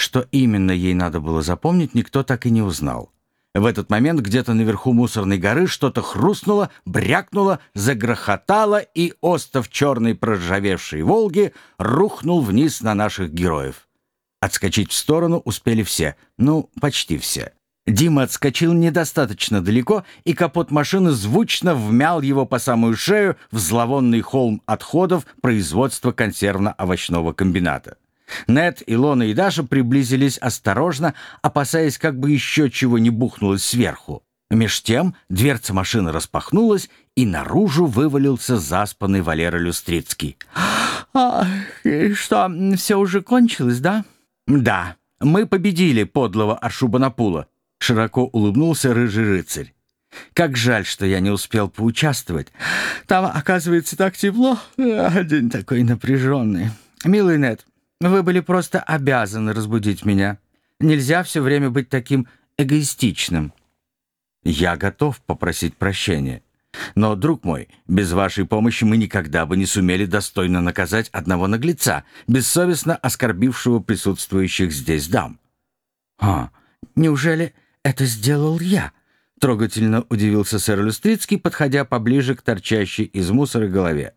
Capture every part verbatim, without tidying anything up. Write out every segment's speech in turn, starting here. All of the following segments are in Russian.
Что именно ей надо было запомнить, никто так и не узнал. В этот момент где-то наверху мусорной горы что-то хрустнуло, брякнуло, загрохотало, и остов черной проржавевшей «Волги» рухнул вниз на наших героев. Отскочить в сторону успели все, ну, почти все. Дима отскочил недостаточно далеко, и капот машины звучно вмял его по самую шею в зловонный холм отходов производства консервно-овощного комбината. Нед, Илона и Даша приблизились осторожно, опасаясь, как бы еще чего не бухнулось сверху. Меж тем дверца машины распахнулась, и наружу вывалился заспанный Валера Люстрицкий. «А, и что, все уже кончилось, да?» «Да, мы победили подлого Ашурбанипала», — широко улыбнулся рыжий рыцарь. «Как жаль, что я не успел поучаствовать. Там, оказывается, так тепло, а день такой напряженный. Милый Нед, вы были просто обязаны разбудить меня. Нельзя все время быть таким эгоистичным». «Я готов попросить прощения. Но, друг мой, без вашей помощи мы никогда бы не сумели достойно наказать одного наглеца, бессовестно оскорбившего присутствующих здесь дам». «А, неужели это сделал я?» — трогательно удивился сэр Люстрицкий, подходя поближе к торчащей из мусора голове.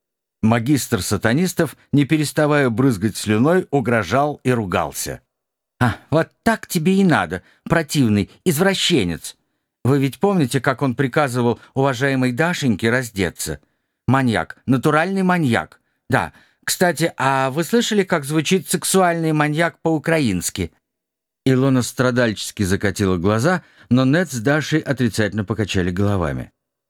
Магистр сатанистов, не переставая брызгать слюной, угрожал и ругался. «А, вот так тебе и надо, противный извращенец. Вы ведь помните, как он приказывал уважаемой Дашеньке раздеться? Маньяк, натуральный маньяк. Да, кстати, а вы слышали, как звучит сексуальный маньяк по-украински?» Илона страдальчески закатила глаза, но Нед с Дашей отрицательно покачали головами.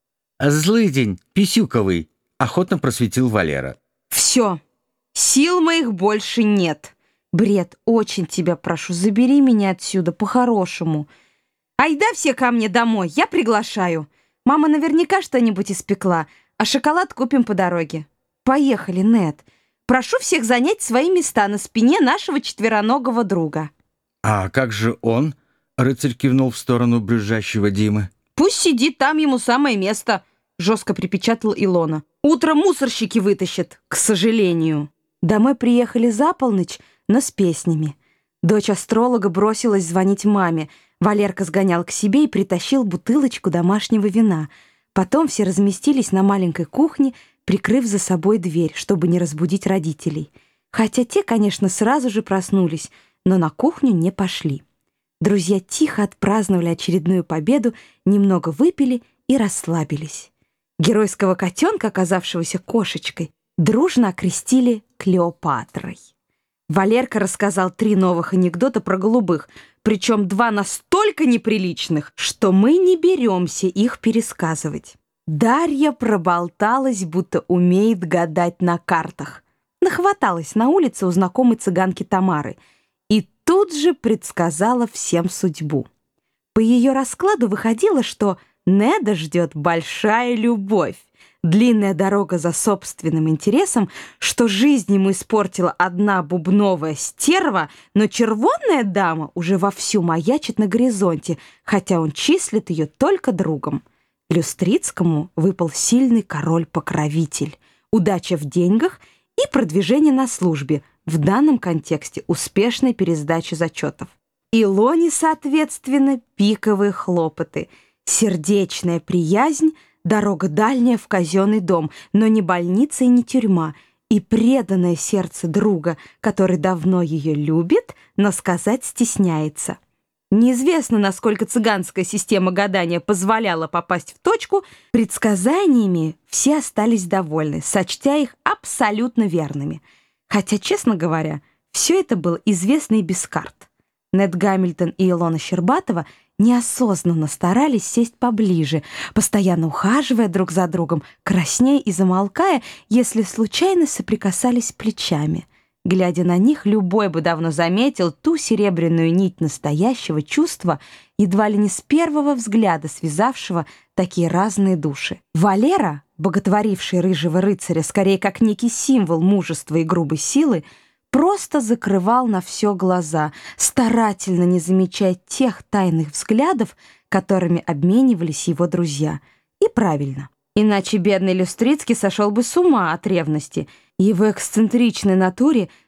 «Злыдень, писюковый», — охотно просветил Валера. «Все, сил моих больше нет. Бред, очень тебя прошу, забери меня отсюда по-хорошему. Айда все ко мне домой, я приглашаю. Мама наверняка что-нибудь испекла, а шоколад купим по дороге. Поехали, Нед. Прошу всех занять свои места на спине нашего четвероногого друга». «А как же он?» — рыцарь кивнул в сторону брюзжащего Димы. «Пусть сидит, там ему самое место», — жестко припечатала Илона. «Утром мусорщики вытащат, к сожалению». Домой приехали за полночь, но с песнями. Дочь астролога бросилась звонить маме. Валерка сгонял к себе и притащил бутылочку домашнего вина. Потом все разместились на маленькой кухне, прикрыв за собой дверь, чтобы не разбудить родителей. Хотя те, конечно, сразу же проснулись, но на кухню не пошли. Друзья тихо отпраздновали очередную победу, немного выпили и расслабились. Геройского котенка, оказавшегося кошечкой, дружно окрестили Клеопатрой. Валерка рассказал три новых анекдота про голубых, причем два настолько неприличных, что мы не беремся их пересказывать. Дарья проболталась, будто умеет гадать на картах. Нахваталась на улице у знакомой цыганки Тамары и тут же предсказала всем судьбу. По ее раскладу выходило, что Неда ждет большая любовь, длинная дорога за собственным интересом, что жизнь ему испортила одна бубновая стерва, но червонная дама уже вовсю маячит на горизонте, хотя он числит ее только другом. Люстрицкому выпал сильный король-покровитель, удача в деньгах и продвижение на службе, в данном контексте успешной пересдачи зачетов. Илоне, соответственно, пиковые хлопоты, сердечная приязнь, дорога дальняя в казенный дом, но не больница и не тюрьма, и преданное сердце друга, который давно ее любит, но сказать стесняется. Неизвестно, насколько цыганская система гадания позволяла попасть в точку, предсказаниями все остались довольны, сочтя их абсолютно верными. Хотя, честно говоря, все это было известно и без карт. Нед Гамильтон и Илона Щербатова неосознанно старались сесть поближе, постоянно ухаживая друг за другом, краснея и замолкая, если случайно соприкасались плечами. Глядя на них, любой бы давно заметил ту серебряную нить настоящего чувства, едва ли не с первого взгляда связавшего такие разные души. Валера, боготворивший рыжего рыцаря скорее как некий символ мужества и грубой силы, просто закрывал на все глаза, старательно не замечая тех тайных взглядов, которыми обменивались его друзья. И правильно. Иначе бедный Люстрицкий сошел бы с ума от ревности. Его эксцентричной натуре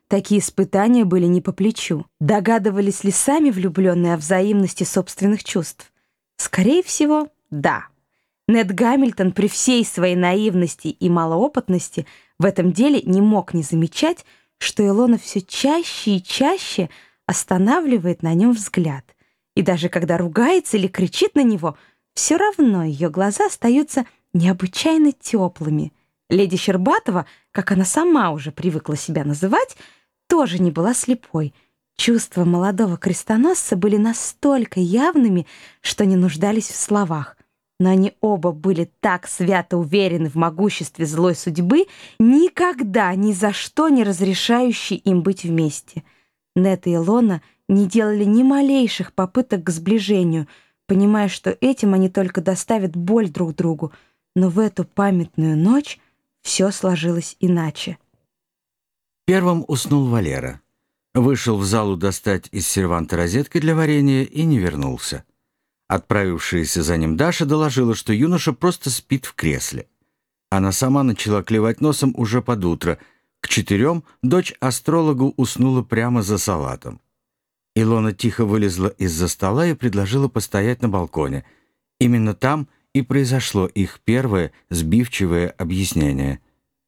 такие испытания были не по плечу. Догадывались ли сами влюбленные о взаимности собственных чувств? Скорее всего, да. Нед Гамильтон при всей своей наивности и малоопытности в этом деле не мог не замечать, что Илона все чаще и чаще останавливает на нем взгляд. И даже когда ругается или кричит на него, все равно ее глаза остаются необычайно теплыми. Леди Щербатова, как она сама уже привыкла себя называть, тоже не была слепой. Чувства молодого крестоносца были настолько явными, что не нуждались в словах. Но они оба были так свято уверены в могуществе злой судьбы, никогда, ни за что не разрешающей им быть вместе. Нед и Илона не делали ни малейших попыток к сближению, понимая, что этим они только доставят боль друг другу. Но в эту памятную ночь все сложилось иначе. Первым уснул Валера. Вышел в залу достать из серванта розетки для варенья и не вернулся. Отправившаяся за ним Даша доложила, что юноша просто спит в кресле. Она сама начала клевать носом уже под утро. К четырем дочь астрологу уснула прямо за салатом. Илона тихо вылезла из-за стола и предложила постоять на балконе. Именно там и произошло их первое сбивчивое объяснение.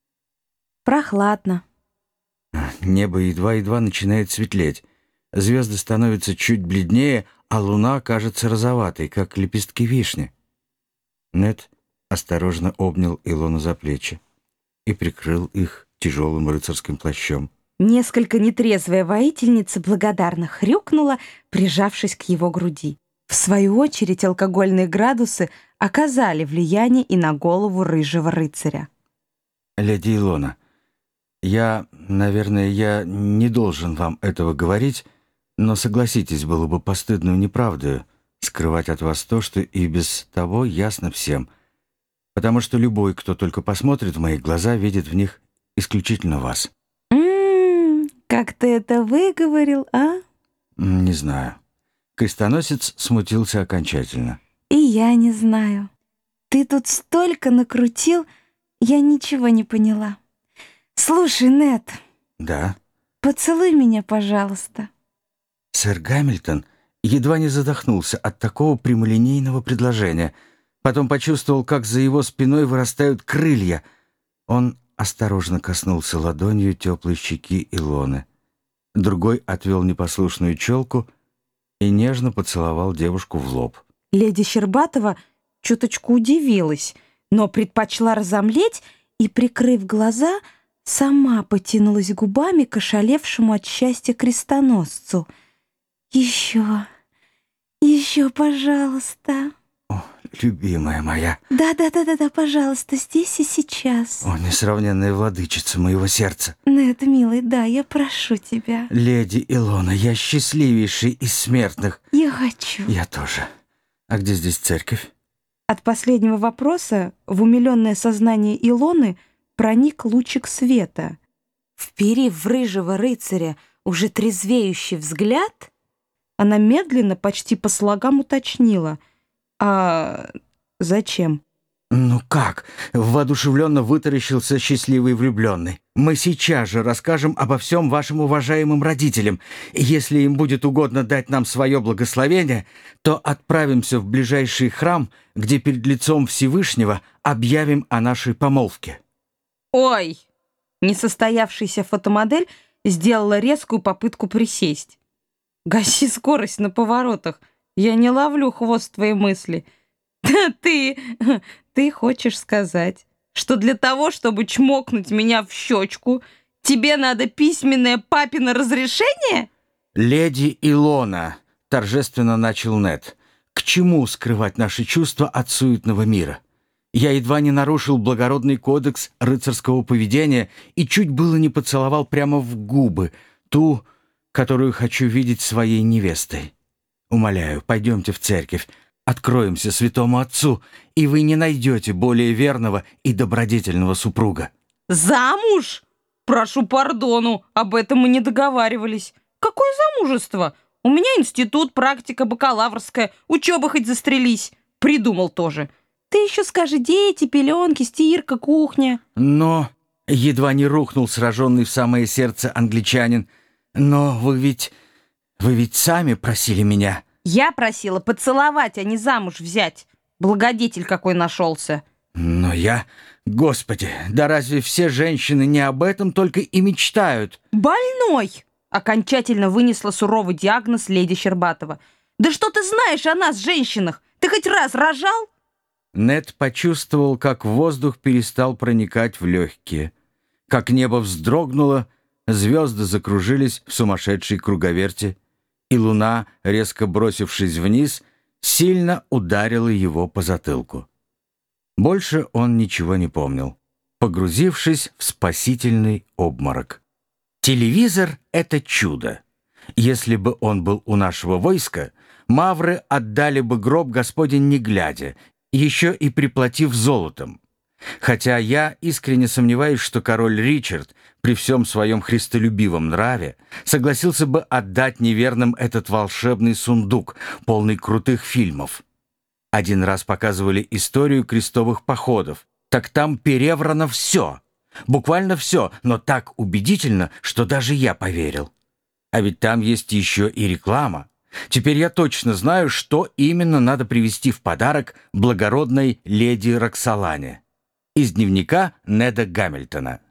Прохладно. Небо едва-едва начинает светлеть. Звезды становятся чуть бледнее, а луна кажется розоватой, как лепестки вишни. Нед осторожно обнял Илону за плечи и прикрыл их тяжелым рыцарским плащом. Несколько нетрезвая воительница благодарно хрюкнула, прижавшись к его груди. В свою очередь алкогольные градусы оказали влияние и на голову рыжего рыцаря. «Леди Илона, я, наверное, я не должен вам этого говорить, но, согласитесь, было бы постыдную неправдою скрывать от вас то, что и без того ясно всем, потому что любой, кто только посмотрит в мои глаза, видит в них исключительно вас». «М-м, как ты это выговорил, а?» «Не знаю». Крестоносец смутился окончательно. «И я не знаю. Ты тут столько накрутил, я ничего не поняла. Слушай, Нед». «Да?» «Поцелуй меня, пожалуйста». Сэр Гамильтон едва не задохнулся от такого прямолинейного предложения. Потом почувствовал, как за его спиной вырастают крылья. Он осторожно коснулся ладонью теплой щеки Илоны. Другой отвел непослушную челку и нежно поцеловал девушку в лоб. Леди Щербатова чуточку удивилась, но предпочла разомлеть и, прикрыв глаза, сама потянулась губами к ошалевшему от счастья крестоносцу. «Еще, еще, пожалуйста». «О, любимая моя». «Да-да-да-да, пожалуйста, здесь и сейчас». «О, несравненная владычица моего сердца». «Нед, милый, да, я прошу тебя». «Леди Илона, я счастливейший из смертных». «Я хочу». «Я тоже. А где здесь церковь?» От последнего вопроса в умиленное сознание Илоны проник лучик света. Вперив в рыжего рыцаря уже трезвеющий взгляд, она медленно, почти по слогам уточнила: «А зачем?» «Ну как?» — воодушевленно вытаращился счастливый влюбленный. «Мы сейчас же расскажем обо всем вашим уважаемым родителям. Если им будет угодно дать нам свое благословение, то отправимся в ближайший храм, где перед лицом Всевышнего объявим о нашей помолвке». «Ой!» Несостоявшаяся фотомодель сделала резкую попытку присесть. «Гаси скорость на поворотах. Я не ловлю хвост твоей мысли. Ты, ты хочешь сказать, что для того, чтобы чмокнуть меня в щечку, тебе надо письменное папино разрешение?» «Леди Илона», — торжественно начал Нед, — «к чему скрывать наши чувства от суетного мира? Я едва не нарушил благородный кодекс рыцарского поведения и чуть было не поцеловал прямо в губы ту, которую хочу видеть своей невестой. Умоляю, пойдемте в церковь, откроемся святому отцу, и вы не найдете более верного и добродетельного супруга». «Замуж? Прошу пардону, об этом мы не договаривались. Какое замужество? У меня институт, практика бакалаврская, учеба хоть застрелись. Придумал тоже. Ты еще скажи: дети, пеленки, стирка, кухня». «Но, Едва не рухнул сраженный в самое сердце англичанин. «Но вы ведь... вы ведь сами просили меня». Я просила поцеловать, а не замуж взять. Благодетель какой нашелся. «Но я... Господи, да разве все женщины не об этом только и мечтают?» «Больной!» — окончательно вынесла суровый диагноз леди Щербатова. «Да что ты знаешь о нас, женщинах? Ты хоть раз рожал?» Нед почувствовал, как воздух перестал проникать в легкие, как небо вздрогнуло, звезды закружились в сумасшедшей круговерти, и луна, резко бросившись вниз, сильно ударила его по затылку. Больше он ничего не помнил, погрузившись в спасительный обморок. Телевизор — это чудо. Если бы он был у нашего войска, мавры отдали бы гроб Господень не глядя, еще и приплатив золотом. Хотя я искренне сомневаюсь, что король Ричард при всем своем христолюбивом нраве согласился бы отдать неверным этот волшебный сундук, полный крутых фильмов. Один раз показывали историю крестовых походов. Так там переврано все. Буквально все, но так убедительно, что даже я поверил. А ведь там есть еще и реклама. Теперь я точно знаю, что именно надо привезти в подарок благородной леди Роксолане. Из дневника Неда Гамильтона.